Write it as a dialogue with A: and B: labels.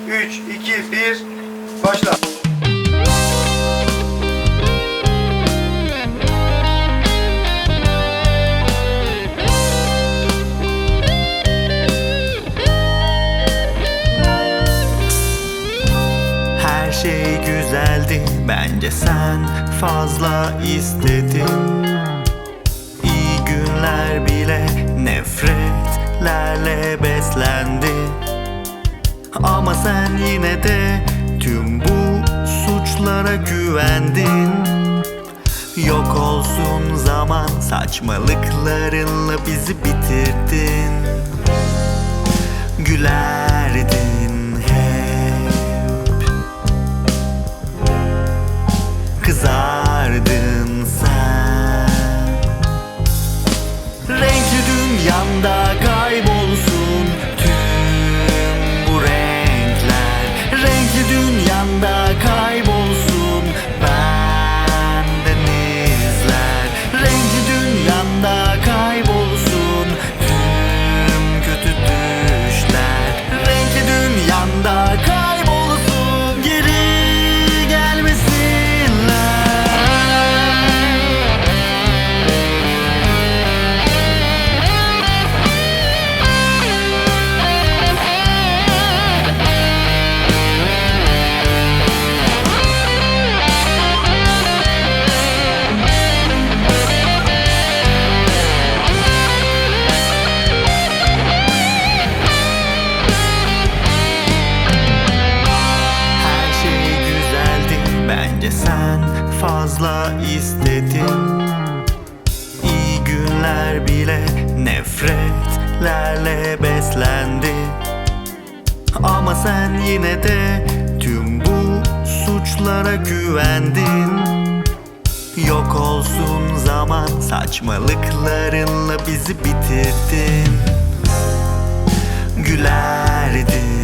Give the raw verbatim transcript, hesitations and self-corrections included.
A: üç, iki, bir, başla.
B: Her şey güzeldi, bence sen fazla istedin. İyi günler bile nefretlerle beslendi. Ama sen yine de tüm bu suçlara güvendin. Yok olsun zaman, saçmalıklarınla bizi bitirdin. Gülerdin hep, kızardın sen. Renkli dünyanda kaybolsun tüm bu renkler. Renkli dünyanda kaybolsun benden izler. Renkli dünyanda kaybolsun tüm kötü düşler. Renkli dünyanda kaybolsun, geri gelmesinler. Her şey güzeldi, bence sen fazla istedin. İyi günler bile nefretlerle beslendi. Ama sen yine de tüm bu suçlara güvendin. Yok olsun zaman, saçmalıklarınla bizi bitirdin. Gülerdin